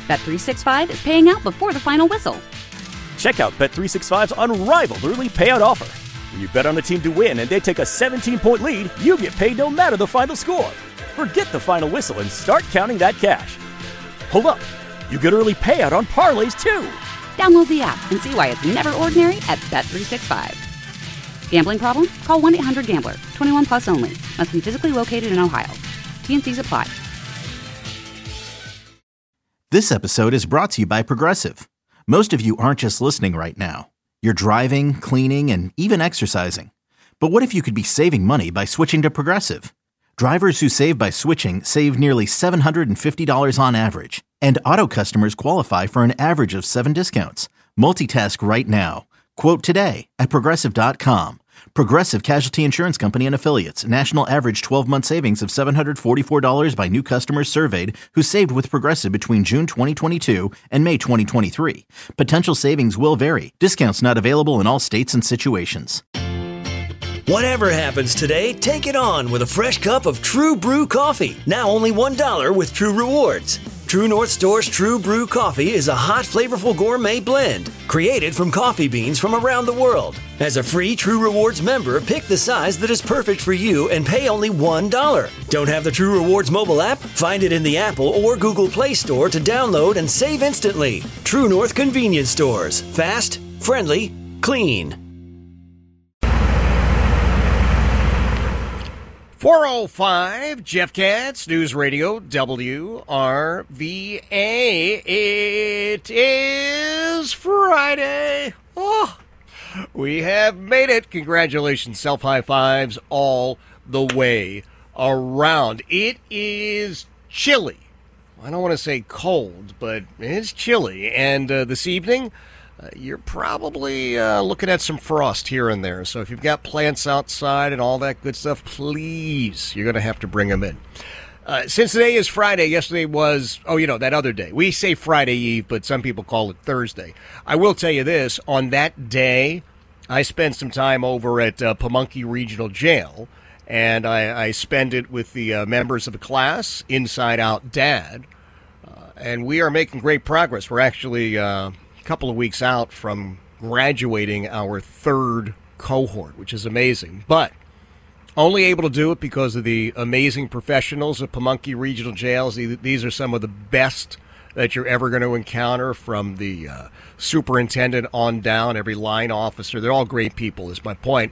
Bet365 is paying out before the final whistle. Check out Bet365's unrivaled early payout offer. When you bet on a team to win and they take a 17-point lead, you get paid no matter the final score. Forget the final whistle and start counting that cash. Hold up. You get early payout on parlays, too. Download the app and see why it's never ordinary at Bet365. Gambling problem? Call 1-800-GAMBLER. 21 plus only. Must be physically located in Ohio. T&Cs apply. This episode is brought to you by Progressive. Most of you aren't just listening right now. You're driving, cleaning, and even exercising. But what if you could be saving money by switching to Progressive? Drivers who save by switching save nearly $750 on average. And auto customers qualify for an average of 7 discounts. Multitask right now. Quote today at Progressive.com. Progressive Casualty Insurance Company and Affiliates. National average 12-month savings of $744 by new customers surveyed who saved with Progressive between June 2022 and May 2023. Potential savings will vary. Discounts not available in all states and situations. Whatever happens today, take it on with a fresh cup of True Brew coffee. Now only $1 with True Rewards. True North Store's True Brew coffee is a hot, flavorful gourmet blend created from coffee beans from around the world. As a free True Rewards member, pick the size that is perfect for you and pay only $1. Don't have the True Rewards mobile app? Find it in the Apple or Google Play Store to download and save instantly. True North Convenience Stores. Fast, friendly, clean. 4:05, Jeff Katz, News Radio, WRVA. It is Friday. Oh, we have made it. Congratulations, self-high fives all the way around. It is chilly. I don't want to say cold, but it's chilly. And this evening, you're probably looking at some frost here and there. So if you've got plants outside and all that good stuff, please, you're going to have to bring them in. Since today is Friday, yesterday was, that other day. We say Friday Eve, but some people call it Thursday. I will tell you this. On that day, I spent some time over at Pamunkey Regional Jail, and I spent it with the members of the class, Inside Out Dad, and we are making great progress. We're actually couple of weeks out from graduating our third cohort, which is amazing, but only able to do it because of the amazing professionals at Pamunkey Regional Jails. These are some of the best that you're ever going to encounter, from the superintendent on down, every line officer. They're all great people, is my point.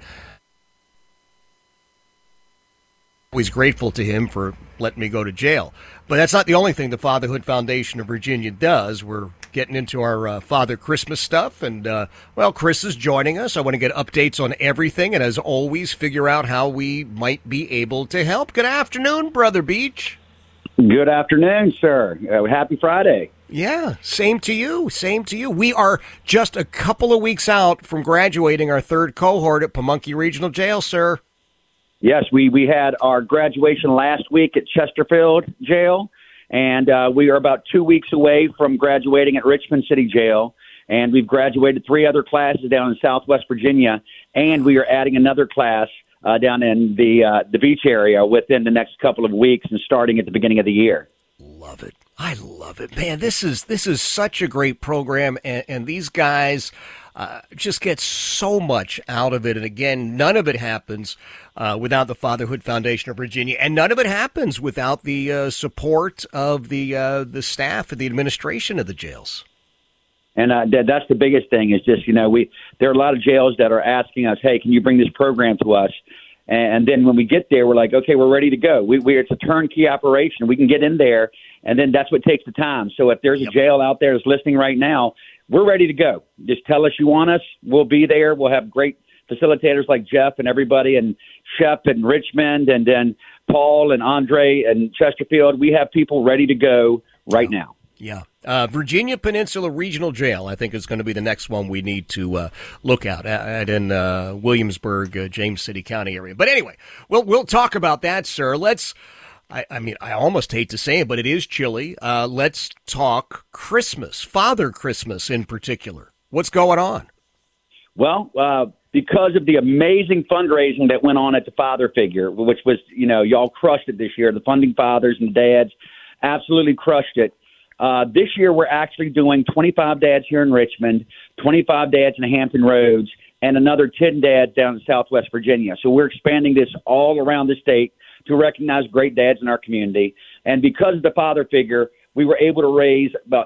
Always grateful to him for letting me go to jail. But that's not the only thing the Fatherhood Foundation of Virginia does. We're getting into our Father Christmas stuff, and, Chris is joining us. I want to get updates on everything, and as always, figure out how we might be able to help. Good afternoon, Brother Beach. Good afternoon, sir. Happy Friday. Yeah, same to you. Same to you. We are just a couple of weeks out from graduating our third cohort at Pamunkey Regional Jail, sir. Yes, we had our graduation last week at Chesterfield Jail, and we are about 2 weeks away from graduating at Richmond City Jail, and we've graduated 3 other classes down in Southwest Virginia, and we are adding another class down in the beach area within the next couple of weeks and starting at the beginning of the year. Love it. I love it, man. This is such a great program, and these guys just get so much out of it. And again, none of it happens without the Fatherhood Foundation of Virginia, and none of it happens without the support of the staff and the administration of the jails. And that's the biggest thing is just, there are a lot of jails that are asking us, hey, can you bring this program to us? And then when we get there, we're like, okay, we're ready to go. It's a turnkey operation. We can get in there, and then that's what takes the time. So if there's a jail out there that's listening right now, we're ready to go. Just tell us you want us. We'll be there. We'll have great facilitators like Jeff and everybody, and Shep and Richmond, and then Paul and Andre and Chesterfield. We have people ready to go right now. Yeah. Virginia Peninsula Regional Jail, I think, is going to be the next one we need to look at in Williamsburg, James City County area. But anyway, we'll talk about that, sir. I almost hate to say it, but it is chilly. Let's talk Christmas, Father Christmas in particular. What's going on? Well, because of the amazing fundraising that went on at the father figure, which was, y'all crushed it this year. The funding fathers and the dads absolutely crushed it. This year, we're actually doing 25 dads here in Richmond, 25 dads in Hampton Roads, and another 10 dads down in Southwest Virginia. So we're expanding this all around the state to recognize great dads in our community. And because of the father figure, we were able to raise about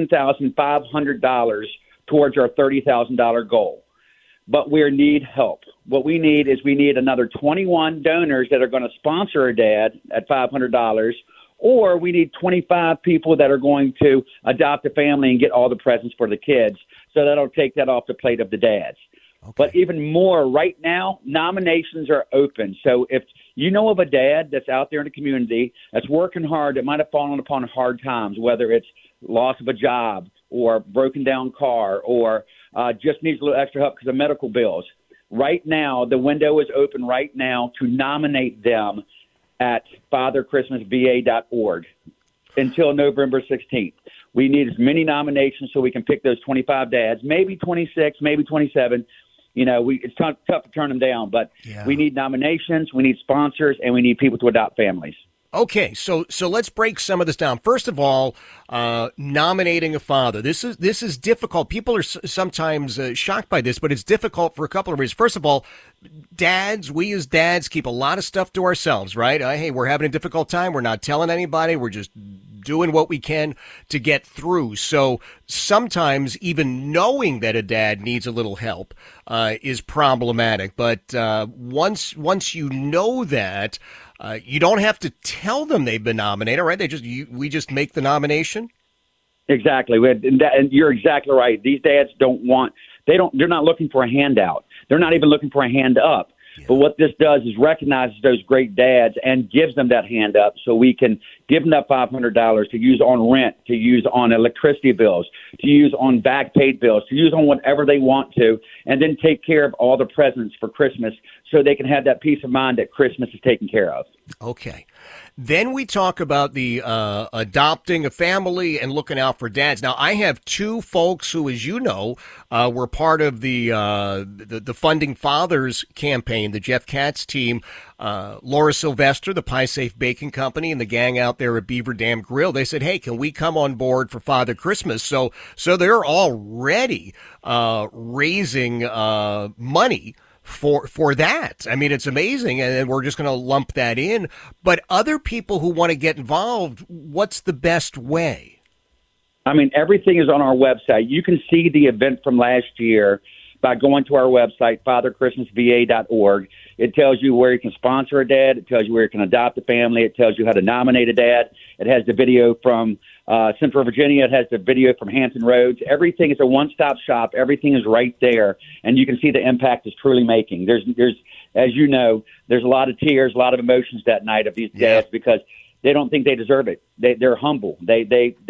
$19,500 towards our $30,000 goal. But we need help. What we need is another 21 donors that are going to sponsor a dad at $500, or we need 25 people that are going to adopt a family and get all the presents for the kids. So that'll take that off the plate of the dads. Okay. But even more, right now, nominations are open. So if you know of a dad that's out there in the community that's working hard, that might have fallen upon hard times, whether it's loss of a job or broken down car or just needs a little extra help because of medical bills, right now, the window is open right now to nominate them at fatherchristmasva.org until November 16th. We need as many nominations so we can pick those 25 dads, maybe 26, maybe 27. You know, it's tough to turn them down, but we need nominations, we need sponsors, and we need people to adopt families. Okay, so let's break some of this down. First of all, nominating a father. This is difficult. People are sometimes shocked by this, but it's difficult for a couple of reasons. First of all, we as dads keep a lot of stuff to ourselves, right? Hey, we're having a difficult time. We're not telling anybody. We're just doing what we can to get through. So sometimes even knowing that a dad needs a little help is problematic. But once you know that, you don't have to tell them they've been nominated, right? We just make the nomination. Exactly, and you're exactly right. These dads they're not looking for a handout. They're not even looking for a hand up. Yeah. But what this does is recognizes those great dads and gives them that hand up so we can give them that $500 to use on rent, to use on electricity bills, to use on back paid bills, to use on whatever they want to, and then take care of all the presents for Christmas so they can have that peace of mind that Christmas is taken care of. Okay. Then we talk about the adopting a family and looking out for dads. Now, I have two folks who, as you know, were part of the Funding Fathers campaign, the Jeff Katz team. Laura Sylvester, the Pie Safe Baking Company, and the gang out there at Beaver Dam Grill. They said, "Hey, can we come on board for Father Christmas?" So they're already raising money for that. I mean, it's amazing, and we're just going to lump that in. But other people who want to get involved, what's the best way? I mean, everything is on our website. You can see the event from last year by going to our website, fatherchristmasva.org. It tells you where you can sponsor a dad. It tells you where you can adopt a family. It tells you how to nominate a dad. It has the video from Central Virginia. It has the video from Hampton Roads. Everything is a one-stop shop. Everything is right there, and you can see the impact it's truly making. There's, as you know, there's a lot of tears, a lot of emotions that night of these dads because they don't think they deserve it. They're humble. They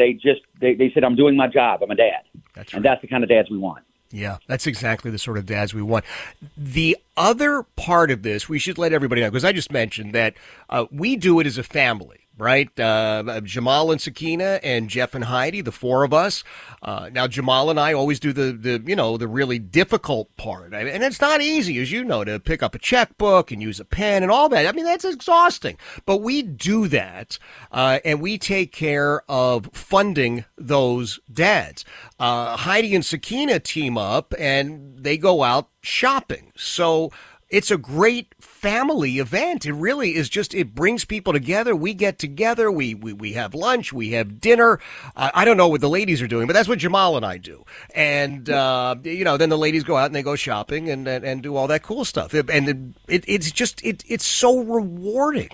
said, "I'm doing my job. I'm a dad," and that's the kind of dads we want. Yeah, that's exactly the sort of dads we want. The other part of this, we should let everybody know, because I just mentioned that we do it as a family, right? Jamal and Sakina and Jeff and Heidi, the four of us. Now, Jamal and I always do the really difficult part. I mean, and it's not easy, as you know, to pick up a checkbook and use a pen and all that. I mean, that's exhausting. But we do that, and we take care of funding those dads. Heidi and Sakina team up, and they go out shopping. So it's a great family event. It really is it brings people together. We get together. We have lunch. We have dinner. I don't know what the ladies are doing, but that's what Jamal and I do. And, then the ladies go out and they go shopping and do all that cool stuff. And it's so rewarding.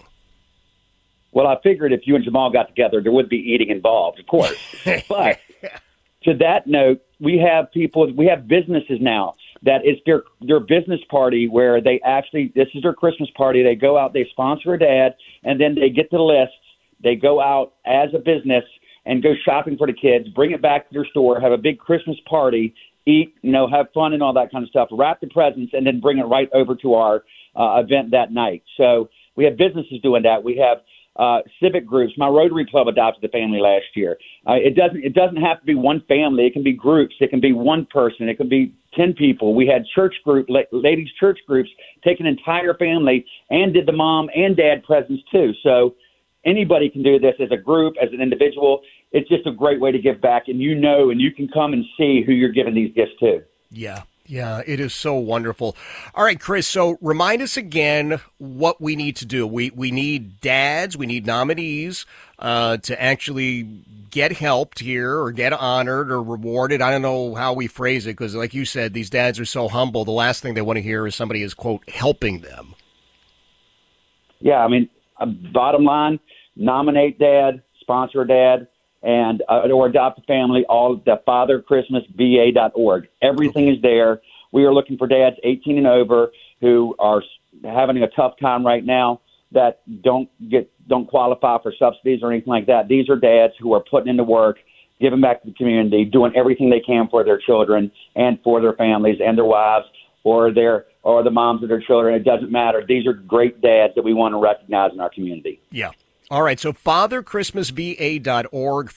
Well, I figured if you and Jamal got together, there would be eating involved, of course. But to that note, we have businesses now that it's their business party where this is their Christmas party. They go out, they sponsor a dad, and then they get the lists. They go out as a business and go shopping for the kids, bring it back to their store, have a big Christmas party, eat, have fun and all that kind of stuff, wrap the presents, and then bring it right over to our event that night. So we have businesses doing that. We have civic groups. My Rotary Club adopted a family last year. It doesn't have to be one family. It can be groups. It can be one person. It can be 10 people. We had ladies church groups take an entire family and did the mom and dad presents too. So anybody can do this as a group, as an individual. it's just a great way to give back, and and you can come and see who you're giving these gifts to. Yeah, it is so wonderful. All right, Chris, so remind us again what we need to do. We need dads, we need nominees to actually get helped here or get honored or rewarded. I don't know how we phrase it because, like you said, these dads are so humble. The last thing they want to hear is somebody is, quote, helping them. Yeah, I mean, bottom line, nominate dad, sponsor a dad, and or adopt a family, all the fatherchristmasva.org. Everything is there. We are looking for dads 18 and over who are having a tough time right now that don't qualify for subsidies or anything like that. These are dads who are putting into work, giving back to the community, doing everything they can for their children and for their families and their wives or the moms of their children. It doesn't matter. These are great dads that we want to recognize in our community. Yeah. All right, so fatherchristmasva.org,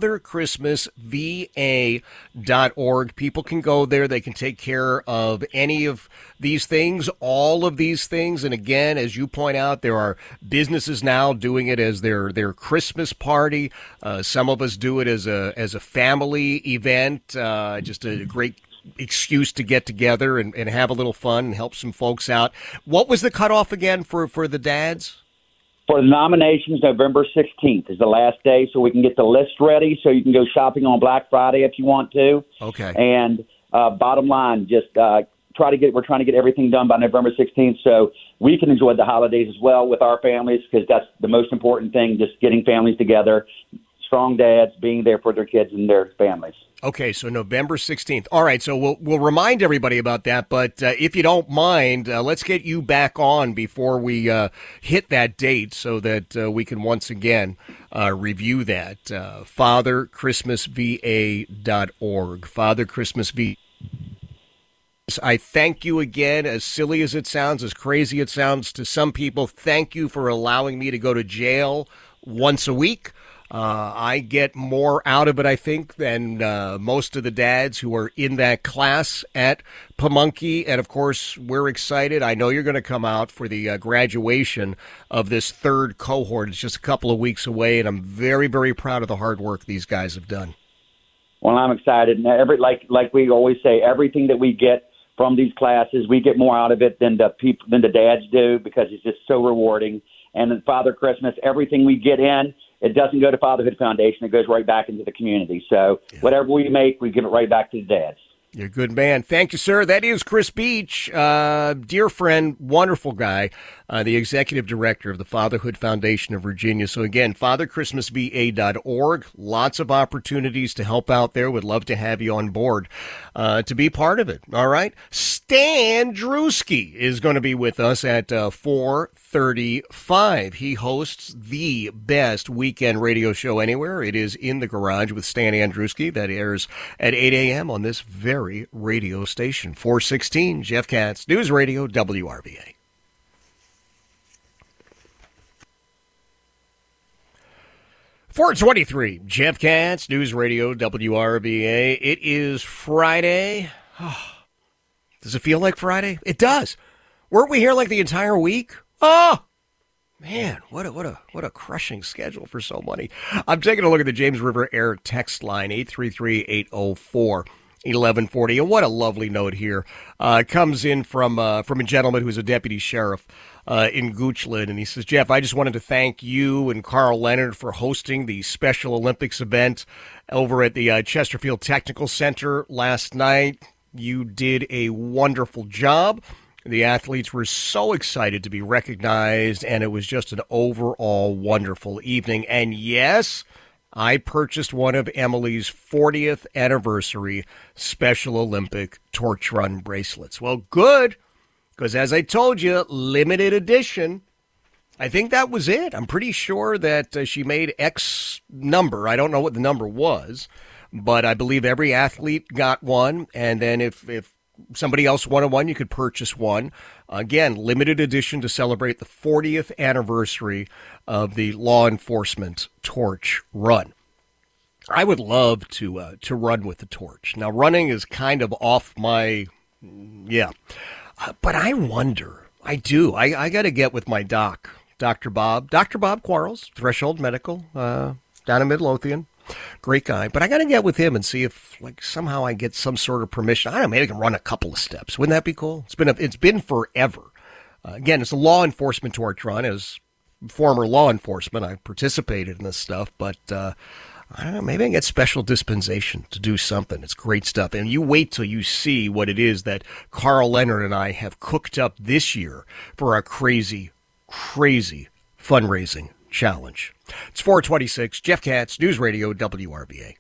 fatherchristmasva.org. People can go there. They can take care of any of these things, all of these things. And again, as you point out, there are businesses now doing it as their Christmas party. Some of us do it as a family event, just a great excuse to get together and have a little fun and help some folks out. What was the cutoff again for the dads? For the nominations, November 16th is the last day, so we can get the list ready so you can go shopping on Black Friday if you want to. Okay. And bottom line, just we're trying to get everything done by November 16th so we can enjoy the holidays as well with our families because that's the most important thing, just getting families together, strong dads being there for their kids and their families. Okay, so November 16th. All right, so we'll remind everybody about that, but if you don't mind, let's get you back on before we hit that date so that we can once again review that. fatherchristmasva.org. fatherchristmasva. I thank you again, as silly as it sounds, as crazy it sounds to some people. Thank you for allowing me to go to jail once a week. I get more out of it, I think, than most of the dads who are in that class at Pamunkey. And, of course, we're excited. I know you're going to come out for the graduation of this third cohort. It's just a couple of weeks away, and I'm very, very proud of the hard work these guys have done. Well, I'm excited. Like we always say, everything that we get from these classes, we get more out of it than the dads do because it's just so rewarding. And then Father Christmas, everything we get in, it doesn't go to Fatherhood Foundation. It goes right back into the community. So whatever we make, we give it right back to the dads. You're a good man. Thank you, sir. That is Chris Beach, dear friend, wonderful guy, the executive director of the Fatherhood Foundation of Virginia. So, again, fatherchristmasva.org. Lots of opportunities to help out there. Would love to have you on board to be part of it. All right. Stan Druski is going to be with us at 4:35. He hosts the best weekend radio show anywhere. It is In the Garage with Stan Andruski. That airs at 8 a.m. on this very radio station. 416, Jeff Katz, News Radio, WRVA. .423, Jeff Katz, News Radio, WRVA. It is Friday. Does it feel like Friday? It does. Weren't we here like the entire week? Oh, man, what a crushing schedule for so many. I'm taking a look at the James River Air text line, 833-804-1140. And what a lovely note here. Comes in from a gentleman who's a deputy sheriff in Goochland. And he says, Jeff, I just wanted to thank you and Carl Leonard for hosting the Special Olympics event over at the Chesterfield Technical Center last night. You did a wonderful job. The athletes were so excited to be recognized, and it was just an overall wonderful evening. And yes, I purchased one of Emily's 40th anniversary Special Olympic torch run bracelets. Well, good, because as I told you, limited edition. I think that was it. I'm pretty sure that she made X number. I don't know what the number was, but I believe every athlete got one. And then if somebody else wanted one, you could purchase one. Again, limited edition to celebrate the 40th anniversary of the law enforcement torch run. I would love to run with the torch. Now, running is kind of off my, but I wonder. I do. I got to get with my doc, Dr. Bob Quarles, Threshold Medical, down in Midlothian. Great guy. But I got to get with him and see if, like, somehow I get some sort of permission. I don't know, maybe I can run a couple of steps. Wouldn't that be cool? It's been forever. Again, it's a law enforcement torch run. As former law enforcement, I participated in this stuff, but I don't know, maybe I can get special dispensation to do something. It's great stuff. And you wait till you see what it is that Carl Leonard and I have cooked up this year for our crazy, crazy fundraising challenge. It's 426, Jeff Katz, News Radio, WRVA.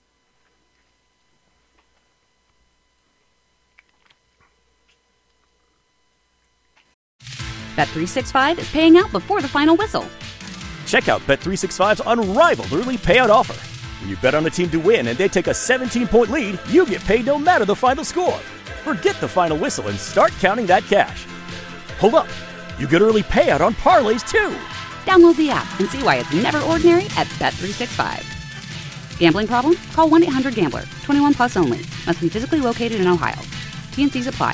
Bet365 is paying out before the final whistle. Check out Bet365's unrivaled early payout offer. When you bet on a team to win and they take a 17-point lead, you get paid no matter the final score. Forget the final whistle and start counting that cash. Hold up. You get early payout on parlays, too. Download the app and see why it's never ordinary at Bet365. Gambling problem? Call 1-800-GAMBLER. 21 plus only. Must be physically located in Ohio. T&Cs apply.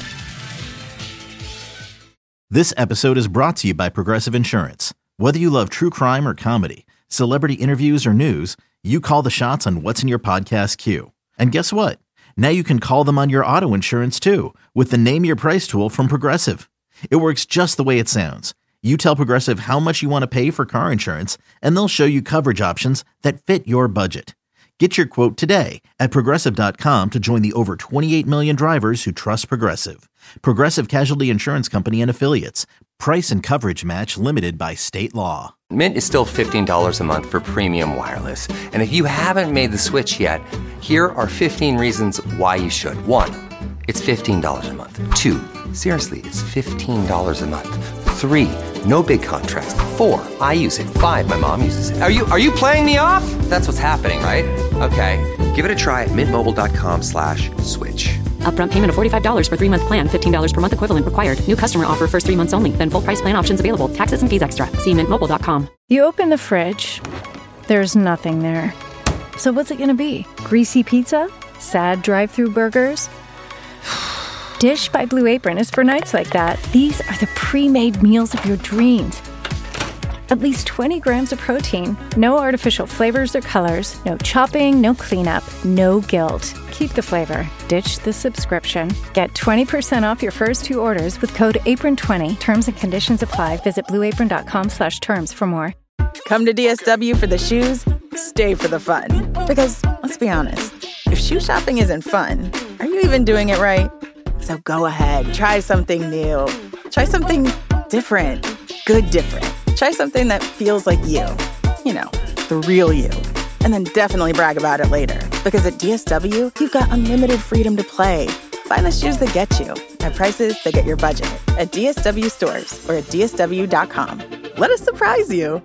This episode is brought to you by Progressive Insurance. Whether you love true crime or comedy, celebrity interviews or news, you call the shots on what's in your podcast queue. And guess what? Now you can call them on your auto insurance too with the Name Your Price tool from Progressive. It works just the way it sounds. You tell Progressive how much you want to pay for car insurance, and they'll show you coverage options that fit your budget. Get your quote today at Progressive.com to join the over 28 million drivers who trust Progressive. Progressive Casualty Insurance Company and Affiliates. Price and coverage match limited by state law. Mint is still $15 a month for premium wireless. And if you haven't made the switch yet, here are 15 reasons why you should. 1, it's $15 a month. 2, seriously, it's $15 a month. 3, no big contracts. 4, I use it. 5, my mom uses it. Are you playing me off? That's what's happening, right? Okay, give it a try at mintmobile.com/switch. Upfront payment of $45 for 3-month plan. $15 per month equivalent required. New customer offer first 3 months only. Then full price plan options available. Taxes and fees extra. See mintmobile.com. You open the fridge. There's nothing there. So what's it going to be? Greasy pizza? Sad drive-thru burgers? Dish by Blue Apron is for nights like that. These are the pre-made meals of your dreams. At least 20 grams of protein. No artificial flavors or colors. No chopping, no cleanup, no guilt. Keep the flavor. Ditch the subscription. Get 20% off your first 2 orders with code APRON20. Terms and conditions apply. Visit blueapron.com/terms for more. Come to DSW for the shoes, stay for the fun. Because, let's be honest, if shoe shopping isn't fun, are you even doing it right? So go ahead, try something new. Try something different. Good different. Try something that feels like you. You know, the real you. And then definitely brag about it later. Because at DSW, you've got unlimited freedom to play. Find the shoes that get you at prices that get your budget at DSW stores or at DSW.com. Let us surprise you.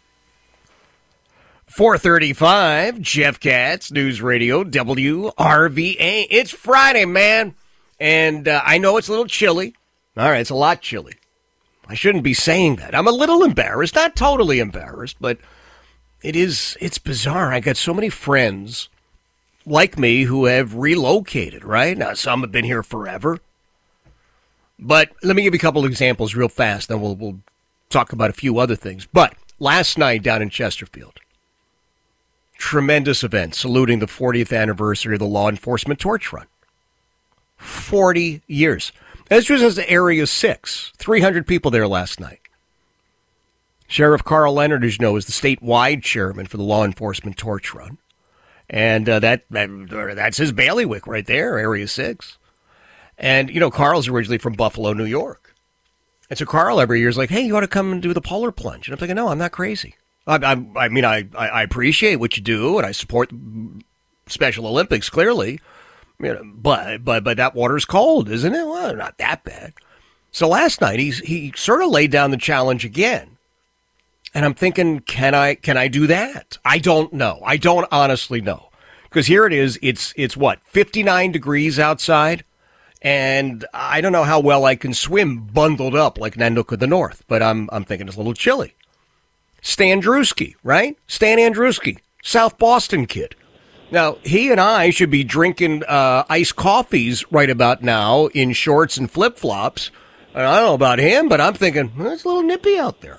435, Jeff Katz, News Radio, WRVA. It's Friday, man. And I know it's a little chilly. All right, it's a lot chilly. I shouldn't be saying that. I'm a little embarrassed, not totally embarrassed, but it's bizarre. I got so many friends like me who have relocated, right? Now, some have been here forever. But let me give you a couple of examples real fast, then we'll talk about a few other things. But last night down in Chesterfield, tremendous event saluting the 40th anniversary of the law enforcement torch run. 40 years. This was as Area 6. 300 people there last night. Sheriff Carl Leonard, as you know, is the statewide chairman for the law enforcement torch run. And that's his bailiwick right there, Area 6. And, you know, Carl's originally from Buffalo, New York. And so Carl every year is like, hey, you ought to come and do the polar plunge. And I'm thinking, no, I'm not crazy. I mean, I appreciate what you do, and I support Special Olympics, clearly. You know, but that water's cold, isn't it? Well, not that bad. So last night he sort of laid down the challenge again, and I'm thinking, can I do that? I don't know. I don't honestly know, because here it is. It's what, 59 degrees outside, and I don't know how well I can swim bundled up like Nanook of the North. But I'm thinking it's a little chilly. Stan Andruski, right? Stan Andruski, South Boston kid. Now, he and I should be drinking iced coffees right about now in shorts and flip-flops. And I don't know about him, but I'm thinking, it's a little nippy out there.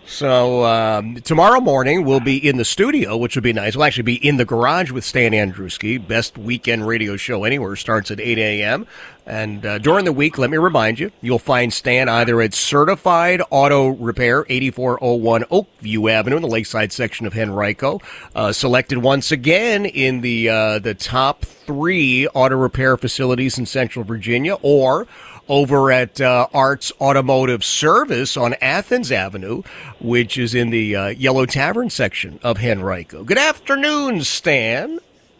So tomorrow morning we'll be in the studio, which would be nice. We'll actually be in the garage with Stan Andruski. Best weekend radio show anywhere. Starts at 8 a.m. And during the week, let me remind you, you'll find Stan either at Certified Auto Repair, 8401 Oakview Avenue in the Lakeside section of Henrico. Selected once again in the top 3 auto repair facilities in Central Virginia, or over at Arts Automotive Service on Athens Avenue, which is in the Yellow Tavern section of Henrico. Good afternoon, Stan.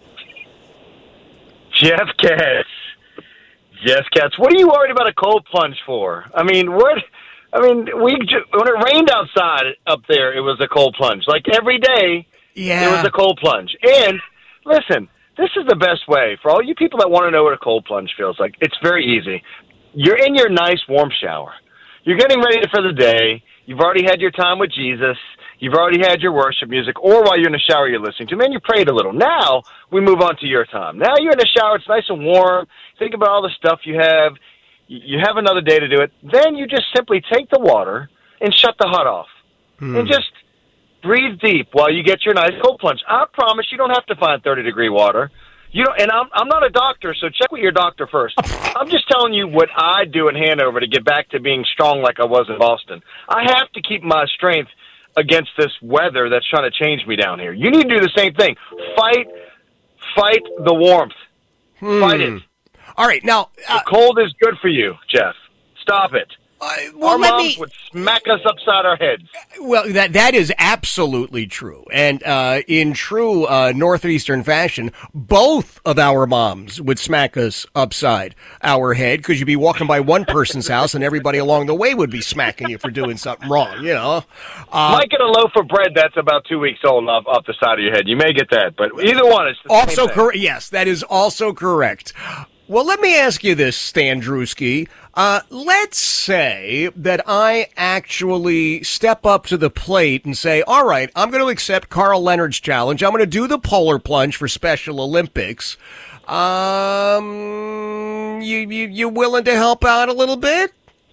Jeff Katz, what are you worried about a cold plunge for? I mean, when it rained outside up there, it was a cold plunge. Like every day, it was a cold plunge. And listen, this is the best way for all you people that want to know what a cold plunge feels like. It's very easy. You're in your nice warm shower. You're getting ready for the day. You've already had your time with Jesus. You've already had your worship music, or while you're in the shower you're listening to. Man, you prayed a little. Now we move on to your time. Now you're in the shower. It's nice and warm. Think about all the stuff you have. You have another day to do it. Then you just simply take the water and shut the hot off. And just breathe deep while you get your nice cold plunge. I promise you don't have to find 30-degree water. And I'm not a doctor, so check with your doctor first. I'm just telling you what I do in Hanover to get back to being strong like I was in Boston. I have to keep my strength against this weather that's trying to change me down here. You need to do the same thing. Fight the warmth. Fight it. All right, now... the cold is good for you, Jeff. Stop it. Our moms would smack us upside our heads. Well, that is absolutely true. And in true Northeastern fashion, both of our moms would smack us upside our head, because you'd be walking by one person's house and everybody along the way would be smacking you for doing something wrong, you know. Might get a loaf of bread that's about 2 weeks old off the side of your head. You may get that, but either one is also correct. Yes, that is also correct. Well, let me ask you this, Stan Andruski. Let's say that I actually step up to the plate and say, all right, I'm going to accept Carl Leonard's challenge. I'm going to do the polar plunge for Special Olympics. You willing to help out a little bit?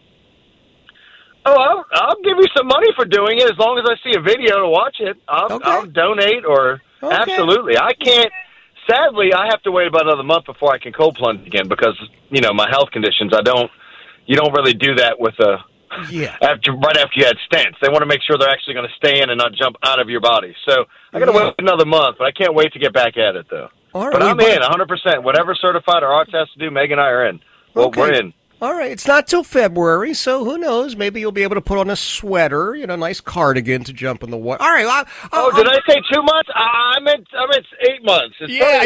Oh, I'll give you some money for doing it as long as I see a video to watch it. I'll donate absolutely. I can't. Sadly, I have to wait about another month before I can cold plunge again because, my health conditions, you don't really do that with right after you had stents. They want to make sure they're actually going to stay in and not jump out of your body. So I got to wait another month, but I can't wait to get back at it, though. But I'm in 100%. Whatever Certified or Arts has to do, Meg and I are in. Well, we're in. All right, it's not till February, so who knows? Maybe you'll be able to put on a sweater, a nice cardigan to jump in the water. All right. Did I say 2 months? I meant 8 months. It's yeah.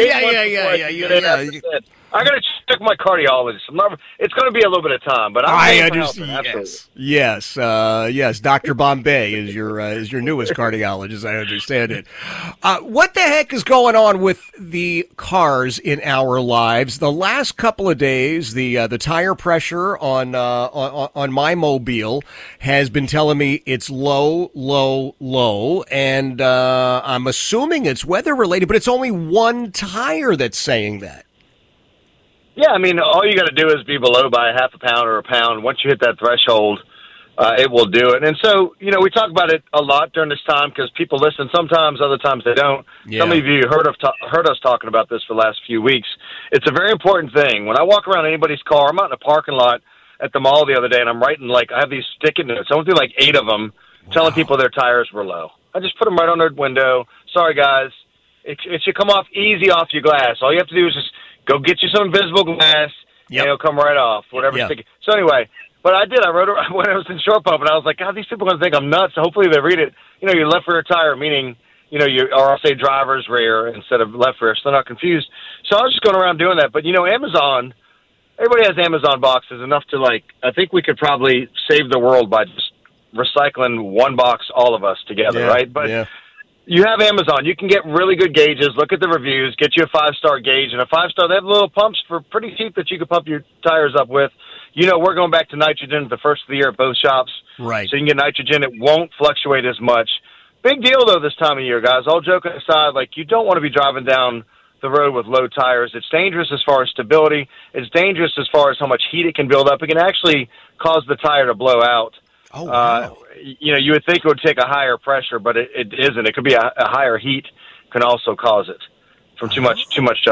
I got to check my cardiologist. It's going to be a little bit of time, but I understand. Yes. Dr. Bombay is your newest cardiologist. I understand it. What the heck is going on with the cars in our lives? The last couple of days, the tire pressure on my mobile has been telling me it's low, and I'm assuming it's weather related, but it's only one tire that's saying that. Yeah, all you got to do is be below by a half a pound or a pound. Once you hit that threshold, it will do it. And so, we talk about it a lot during this time because people listen sometimes, other times they don't. Yeah. Some of you heard us talking about this for the last few weeks. It's a very important thing. When I walk around anybody's car, I'm out in a parking lot at the mall the other day, and I'm writing, I have these sticky notes. I went through 8 of them telling people their tires were low. I just put them right on their window. Sorry, guys. It should come off easy off your glass. All you have to do is just go get you some invisible glass, and it'll come right off, whatever's sticky. So anyway, what I did, I wrote it when I was in short pump, and I was like, God, these people are going to think I'm nuts. So hopefully they read it. Your left rear tire, meaning, or I'll say driver's rear instead of left rear, so they're not confused. So I was just going around doing that. But, Amazon, everybody has Amazon boxes enough to, I think we could probably save the world by just recycling one box, all of us together, right? But you have Amazon. You can get really good gauges. Look at the reviews. Get you a 5-star gauge. And a 5-star, they have little pumps for pretty cheap that you can pump your tires up with. We're going back to nitrogen at the first of the year at both shops. Right. So you can get nitrogen. It won't fluctuate as much. Big deal, though, this time of year, guys. All joking aside, you don't want to be driving down the road with low tires. It's dangerous as far as stability. It's dangerous as far as how much heat it can build up. It can actually cause the tire to blow out. Oh, wow. You would think it would take a higher pressure, but it isn't. It could be a higher heat can also cause it from too much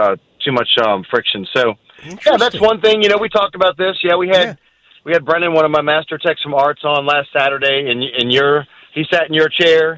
friction. So, yeah, that's one thing. We talked about this. Yeah, we had Brendan, one of my master techs from Arts, on last Saturday, and he sat in your chair.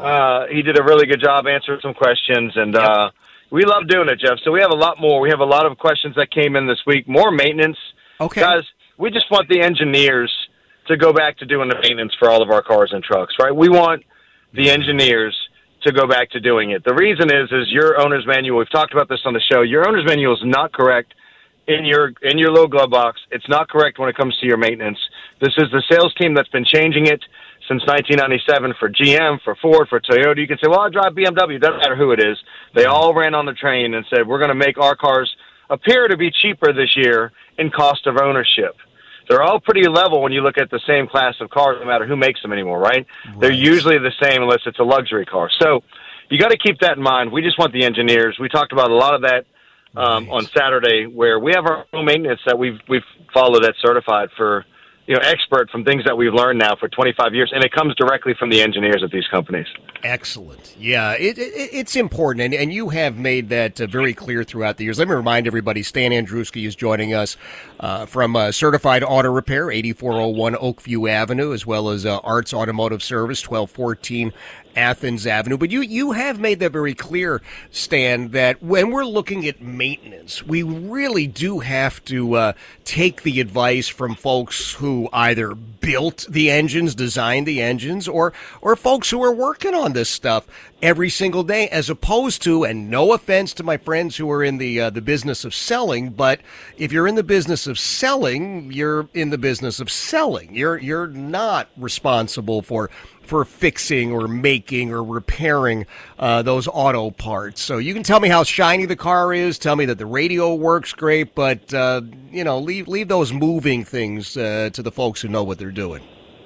He did a really good job answering some questions, and we love doing it, Jeff. So we have a lot more. We have a lot of questions that came in this week. More maintenance. Okay. Guys, we just want the engineers to go back to doing the maintenance for all of our cars and trucks, right? We want the engineers to go back to doing it. The reason is your owner's manual, we've talked about this on the show, your owner's manual is not correct in your little glove box. It's not correct when it comes to your maintenance. This is the sales team that's been changing it since 1997 for GM, for Ford, for Toyota. You can say, well, I drive BMW. It doesn't matter who it is. They all ran on the train and said, we're going to make our cars appear to be cheaper this year in cost of ownership. They're all pretty level when you look at the same class of cars, no matter who makes them anymore, right? They're usually the same unless it's a luxury car. So you got to keep that in mind. We just want the engineers. We talked about a lot of that on Saturday, where we have our own maintenance that we've followed that's certified for, expert from things that we've learned now for 25 years, and it comes directly from the engineers at these companies. Excellent. Yeah, it's important, and you have made that very clear throughout the years. Let me remind everybody, Stan Andruski is joining us from Certified Auto Repair, 8401 Oakview Avenue, as well as Arts Automotive Service, 1214 Athens Avenue. But you have made that very clear, Stan, that when we're looking at maintenance, we really do have to take the advice from folks who either built the engines, designed the engines, or folks who are working on this stuff every single day, as opposed to, and no offense to my friends who are in the business of selling, but if you're in the business of selling, you're in the business of selling. You're not responsible for fixing or making or repairing those auto parts. So you can tell me how shiny the car is, tell me that the radio works great, but leave those moving things to the folks who know what they're doing.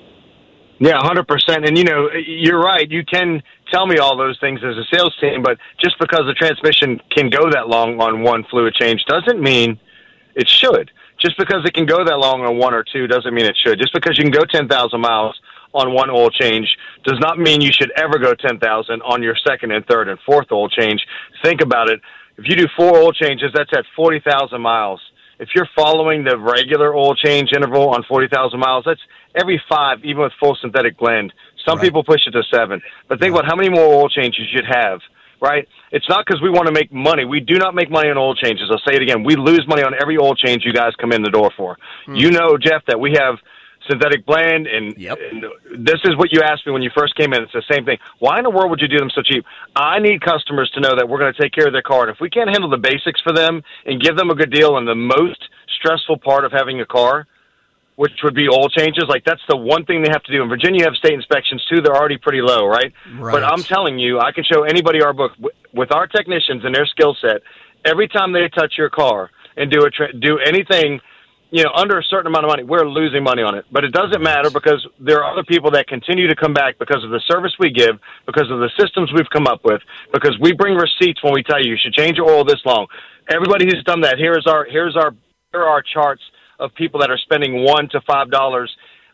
Yeah, 100%. And, you're right. You can tell me all those things as a sales team, but just because the transmission can go that long on one fluid change doesn't mean it should. Just because it can go that long on one or two doesn't mean it should. Just because you can go 10,000 miles on one oil change does not mean you should ever go 10,000 on your second and third and fourth oil change. Think about it. If you do 4 oil changes, that's at 40,000 miles. If you're following the regular oil change interval on 40,000 miles, that's every 5, even with full synthetic blend. Some people push it to 7. But think about how many more oil changes you should have, right? It's not because we want to make money. We do not make money on oil changes. I'll say it again. We lose money on every oil change you guys come in the door for. You know, Jeff, that we have synthetic blend, and this is what you asked me when you first came in. It's the same thing. Why in the world would you do them so cheap? I need customers to know that we're going to take care of their car. And if we can't handle the basics for them and give them a good deal on the most stressful part of having a car, which would be oil changes, like that's the one thing they have to do. In Virginia, you have state inspections too. They're already pretty low, right? But I'm telling you, I can show anybody our book with our technicians and their skill set. Every time they touch your car and do anything, under a certain amount of money, we're losing money on it. But it doesn't matter, because there are other people that continue to come back because of the service we give, because of the systems we've come up with, because we bring receipts when we tell you should change your oil this long. Everybody who's done that, here are our charts of people that are spending $1 to $5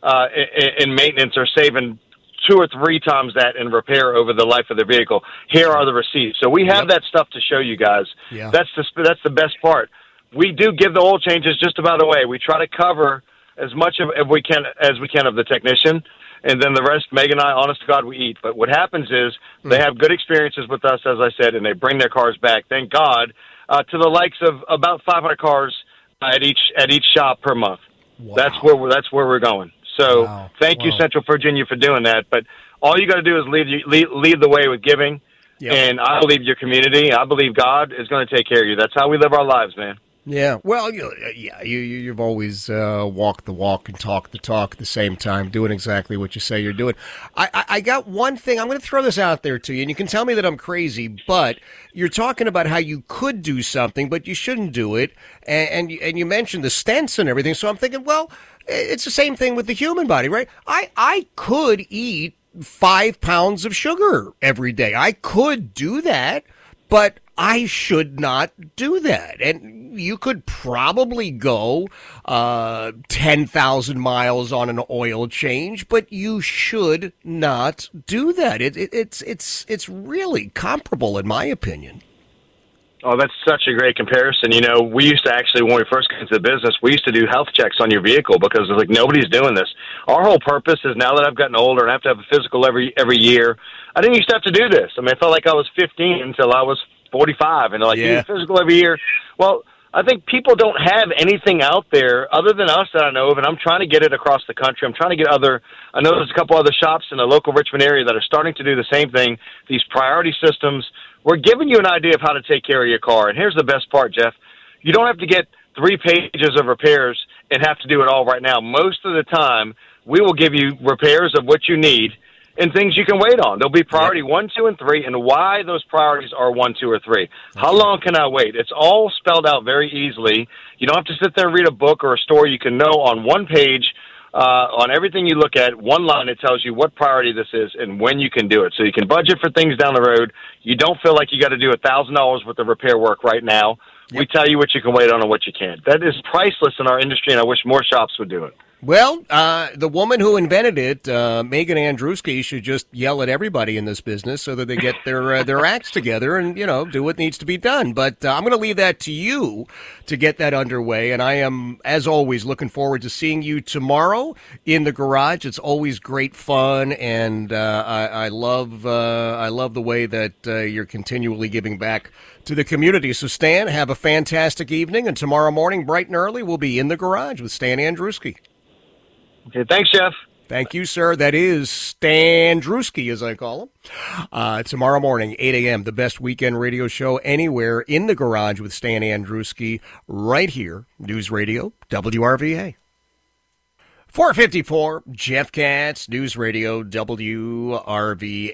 in maintenance, or saving 2 or 3 times that in repair over the life of their vehicle. Here are the receipts. So we have that stuff to show you guys. Yeah. That's the best part. We do give the oil changes just about away. We try to cover as much as we can of the technician, and then the rest, Meg and I, honest to God, we eat. But what happens is they have good experiences with us, as I said, and they bring their cars back, thank God, to the likes of about 500 cars at each shop per month. Wow. That's where we're going. So thank you, Central Virginia, for doing that. But all you got to do is lead the way with giving. Yep. And I believe your community, I believe God is going to take care of you. That's how we live our lives, man. Yeah, well, you've always walked the walk and talked the talk at the same time, doing exactly what you say you're doing. I got one thing. I'm going to throw this out there to you, and you can tell me that I'm crazy, but you're talking about how you could do something, but you shouldn't do it, and you mentioned the stents and everything, so I'm thinking, well, it's the same thing with the human body, right? I could eat 5 pounds of sugar every day. I could do that, but I should not do that. And you could probably go 10,000 miles on an oil change, but you should not do that. It's really comparable, in my opinion. Oh, that's such a great comparison. You know, we used to actually, when we first got into the business, we used to do health checks on your vehicle because it was like, nobody's doing this. Our whole purpose is, now that I've gotten older and I have to have a physical every year, I didn't used to have to do this. I mean, I felt like I was 15 until I was 45, and they're like, you need physical every year. Well, I think people don't have anything out there other than us that I know of, and I'm trying to get it across the country. I'm trying to get I know there's a couple other shops in the local Richmond area that are starting to do the same thing, these priority systems. We're giving you an idea of how to take care of your car. And here's the best part, Jeff. You don't have to get 3 pages of repairs and have to do it all right now. Most of the time, we will give you repairs of what you need and things you can wait on. There'll be priority 1, 2, and 3, and why those priorities are 1, 2, or 3. How long can I wait? It's all spelled out very easily. You don't have to sit there and read a book or a story. You can know on one page, on everything you look at, one line, it tells you what priority this is and when you can do it. So you can budget for things down the road. You don't feel like you got to do $1,000 worth of repair work right now. We tell you what you can wait on and what you can't. That is priceless in our industry, and I wish more shops would do it. Well, the woman who invented it, Megan Andruski, should just yell at everybody in this business so that they get their acts together and, do what needs to be done. But I'm going to leave that to you to get that underway. And I am, as always, looking forward to seeing you tomorrow in the garage. It's always great fun, and I love the way that you're continually giving back to the community. So, Stan, have a fantastic evening, and tomorrow morning, bright and early, we'll be in the garage with Stan Andruski. Okay, thanks, Jeff. Thank you, sir. That is Stan Andruski, as I call him. Tomorrow morning, 8 a.m., the best weekend radio show anywhere, in the garage with Stan Andruski, right here, News Radio WRVA. 454, Jeff Katz, News Radio WRVA.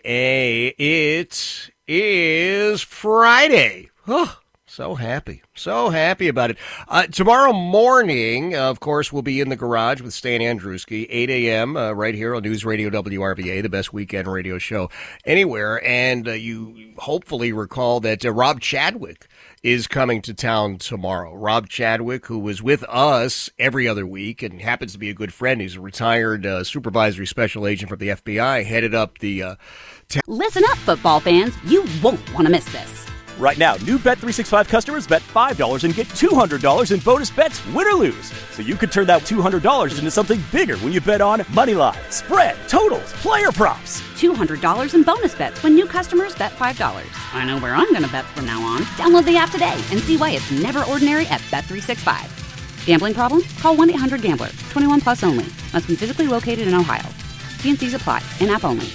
It is Friday. Oh, so happy about it. Tomorrow morning, of course, we'll be in the garage with Stan Andruski, 8 a.m. Right here on News Radio WRVA, the best weekend radio show anywhere. And you hopefully recall that Rob Chadwick is coming to town tomorrow. Rob Chadwick, who was with us every other week and happens to be a good friend. He's a retired supervisory special agent from the FBI, headed up the... Listen up, football fans. You won't want to miss this. Right now, new Bet365 customers bet $5 and get $200 in bonus bets, win or lose. So you could turn that $200 into something bigger when you bet on moneyline, spread, totals, player props. $200 in bonus bets when new customers bet $5. I know where I'm going to bet from now on. Download the app today and see why it's never ordinary at Bet365. Gambling problem? Call 1-800-GAMBLER. 21 plus only. Must be physically located in Ohio. T&Cs apply. In-app only.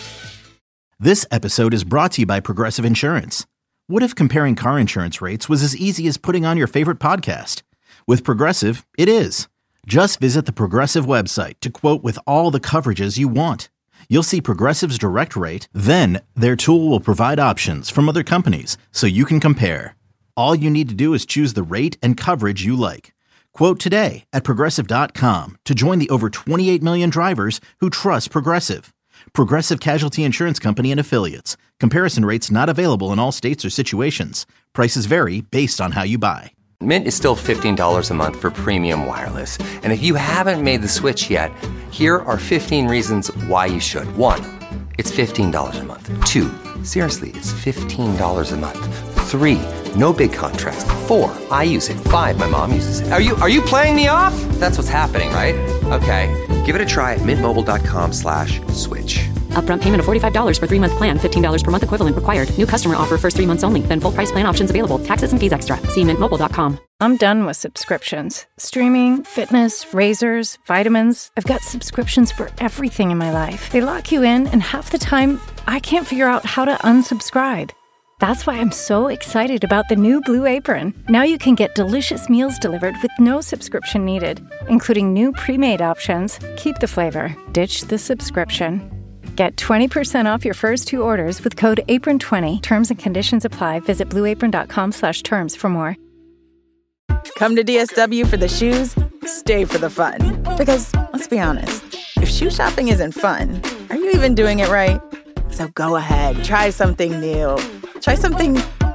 This episode is brought to you by Progressive Insurance. What if comparing car insurance rates was as easy as putting on your favorite podcast? With Progressive, it is. Just visit the Progressive website to quote with all the coverages you want. You'll see Progressive's direct rate, then their tool will provide options from other companies so you can compare. All you need to do is choose the rate and coverage you like. Quote today at Progressive.com to join the over 28 million drivers who trust Progressive. Progressive Casualty Insurance Company and Affiliates. Comparison rates not available in all states or situations. Prices vary based on how you buy. Mint is still $15 a month for premium wireless. And if you haven't made the switch yet, here are 15 reasons why you should. 1, it's $15 a month. 2, seriously, it's $15 a month. 3, no big contrast. 4, I use it. 5, my mom uses it. Are you playing me off? That's what's happening, right? Okay, give it a try at mintmobile.com/switch. Upfront payment of $45 for 3-month plan, $15 per month equivalent required. New customer offer first 3 months only. Then full price plan options available. Taxes and fees extra. See mintmobile.com. I'm done with subscriptions. Streaming, fitness, razors, vitamins. I've got subscriptions for everything in my life. They lock you in, and half the time, I can't figure out how to unsubscribe. That's why I'm so excited about the new Blue Apron. Now you can get delicious meals delivered with no subscription needed, including new pre-made options. Keep the flavor, ditch the subscription. Get 20% off your first 2 orders with code APRON20. Terms and conditions apply. Visit blueapron.com/terms for more. Come to DSW for the shoes, stay for the fun. Because, let's be honest, if shoe shopping isn't fun, are you even doing it right? So go ahead, try something new. Try something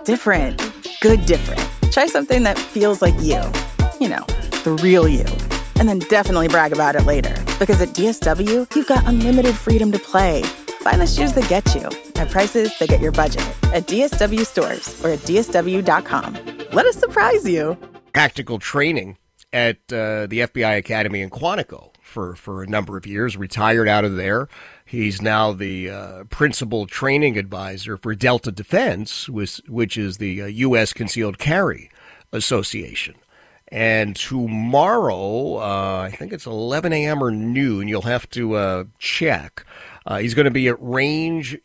different. Good different. Try something that feels like you. You know, the real you. And then definitely brag about it later. Because at DSW, you've got unlimited freedom to play. Find the shoes that get you at prices that get your budget at DSW stores or at DSW.com. Let us surprise you. Tactical training at the FBI Academy in Quantico for a number of years, retired out of there. He's now the principal training advisor for Delta Defense, which is the U.S. Concealed Carry Association. And tomorrow, I think it's 11 a.m. or noon, you'll have to check. He's going to be at Range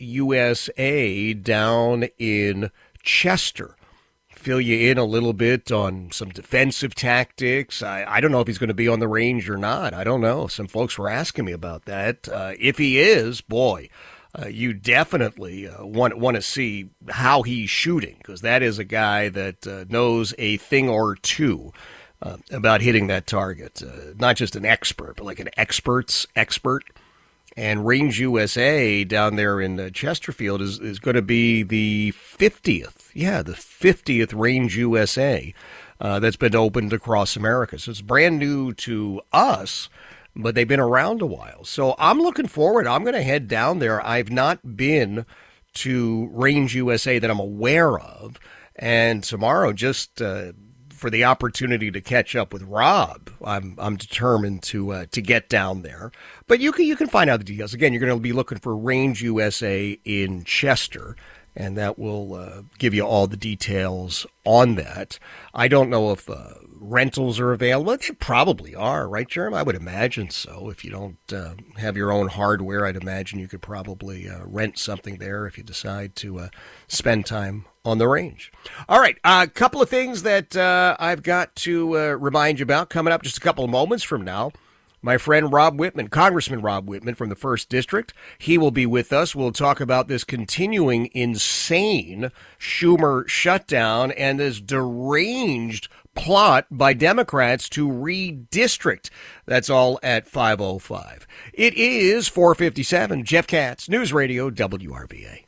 USA down in Chester. Fill you in a little bit on some defensive tactics. I don't know if he's going to be on the range or not. I don't know. Some folks were asking me about that. If he is, boy, you definitely want to see how he's shooting, because that is a guy that knows a thing or two about hitting that target. Not just an expert, but like an expert's expert. And Range USA down there in Chesterfield is going to be the 50th. Yeah, the 50th Range USA that's been opened across America. So it's brand new to us, but they've been around a while. So I'm looking forward. I'm going to head down there. I've not been to Range USA that I'm aware of. And tomorrow, just for the opportunity to catch up with Rob, I'm determined to get down there. But you can find out the details. Again, you're going to be looking for Range USA in Chester, and that will give you all the details on that. I don't know if rentals are available. They probably are, right, Jeremy? I would imagine so. If you don't have your own hardware, I'd imagine you could probably rent something there if you decide to spend time on the range. All right, a couple of things that I've got to remind you about coming up just a couple of moments from now. My friend Rob Whitman, Congressman Rob Whitman from the 1st District, he will be with us. We'll talk about this continuing insane Schumer shutdown and this deranged plot by Democrats to redistrict. That's all at 5:05. It is 4:57. Jeff Katz, News Radio WRVA.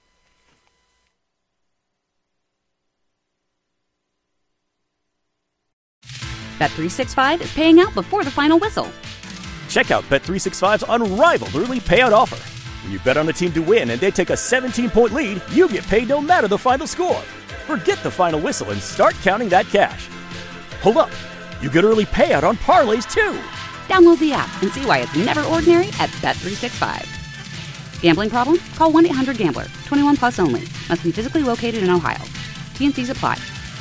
Bet365 is paying out before the final whistle. Check out Bet365's unrivaled early payout offer. When you bet on a team to win and they take a 17-point lead, you get paid no matter the final score. Forget the final whistle and start counting that cash. Hold up. You get early payout on parlays, too. Download the app and see why it's never ordinary at Bet365. Gambling problem? Call 1-800-GAMBLER. 21 plus only. Must be physically located in Ohio. T&Cs apply.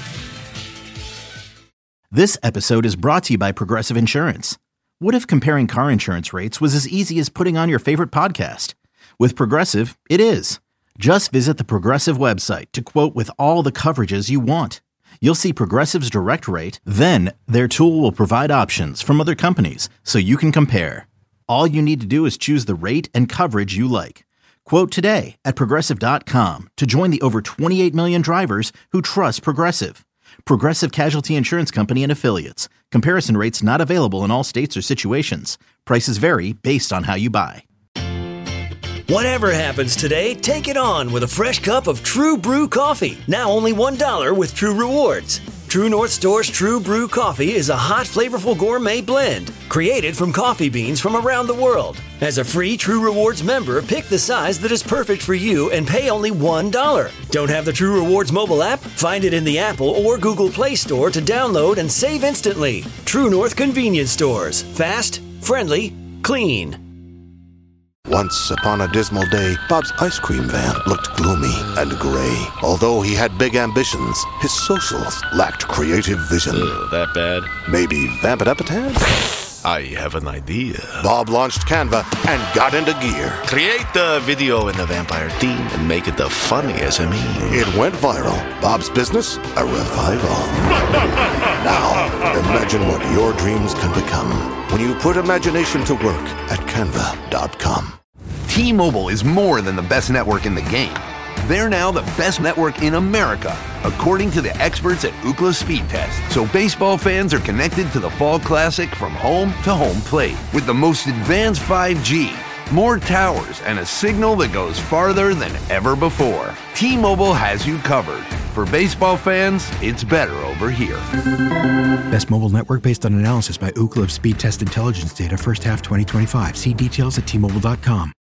This episode is brought to you by Progressive Insurance. What if comparing car insurance rates was as easy as putting on your favorite podcast? With Progressive, it is. Just visit the Progressive website to quote with all the coverages you want. You'll see Progressive's direct rate, then their tool will provide options from other companies so you can compare. All you need to do is choose the rate and coverage you like. Quote today at Progressive.com to join the over 28 million drivers who trust Progressive. Progressive Casualty Insurance Company and Affiliates. Comparison rates not available in all states or situations. Prices vary based on how you buy. Whatever happens today, take it on with a fresh cup of True Brew coffee. Now only $1 with True Rewards. True North Store's True Brew coffee is a hot, flavorful gourmet blend created from coffee beans from around the world. As a free True Rewards member, pick the size that is perfect for you and pay only $1. Don't have the True Rewards mobile app? Find it in the Apple or Google Play Store to download and save instantly. True North Convenience Stores. Fast, friendly, clean. Once upon a dismal day, Bob's ice cream van looked gloomy and gray. Although he had big ambitions, his socials lacked creative vision. That bad? Maybe vamp it up a tad? I have an idea. Bob launched Canva and got into gear. Create the video in the vampire theme and make it the funniest SME. It went viral. Bob's business, a revival. Now, imagine what your dreams can become when you put imagination to work at Canva.com. T-Mobile is more than the best network in the game. They're now the best network in America, according to the experts at Ookla Speed Test. So baseball fans are connected to the Fall Classic from home to home plate with the most advanced 5G, more towers, and a signal that goes farther than ever before. T-Mobile has you covered. For baseball fans, it's better over here. Best mobile network based on analysis by Ookla of Speed Test Intelligence data first half 2025. See details at T-Mobile.com.